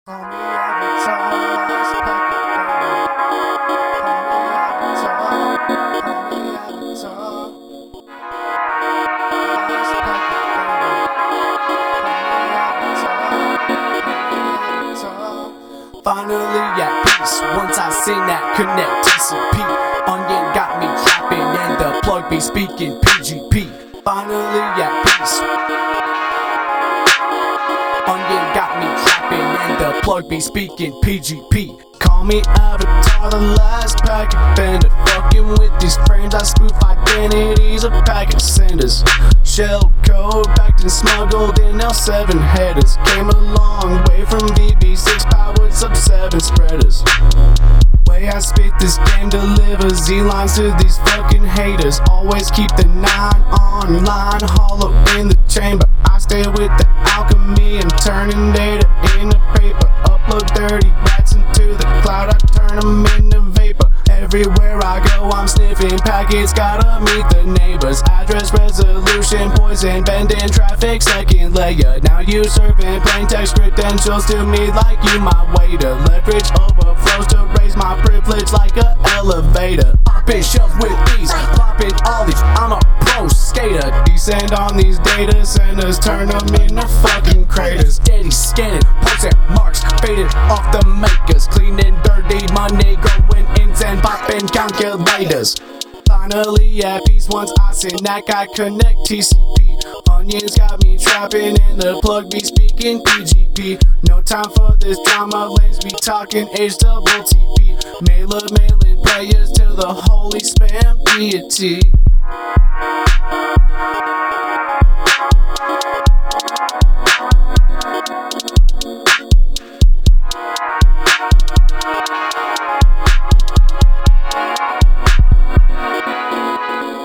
Call me Avatar, last packet baby. Call me Avatar, last packet baby. Call me Avatar. Finally at peace, once I seen that connect TCP. Onion got me trapping and the plug be speaking PGP. Finally at peace. Onion got me trapping and the plug be speaking PGP. Call me Avatar, the last packet bender. Fucking with these frames, I spoof identities of packet senders. Shell code packed and smuggled in L7 headers. Came a long way from VB6 powered sub-7 spreaders. Way I spit this game delivers Z-lines to these fucking haters. Always keep the 9 online, hollow in the chamber. I stay with the alchemy and turning data into paper. Upload dirty rats into the cloud, I turn them into vapor. Everywhere I go I'm sniffing packets, gotta meet the neighbors. Address resolution, poison, bending traffic, second layer. Now you serving plain text credentials to me like you my waiter. Leverage overflows to raise my privilege like a elevator. Popping shells with ease, popping all these, I'm a pro skater. Descend on these data centers, turn them into fucking craters. Steady scanning, posting marks, faded off the makers. Cleaning dirty money, going ins and popping calculators. Finally at peace once I seen that guy connect TCP. Onions got me trapping and the plug be speaking PGP. No time for this drama, lanes be talking HTTP. Mailing players to the holy spam deity.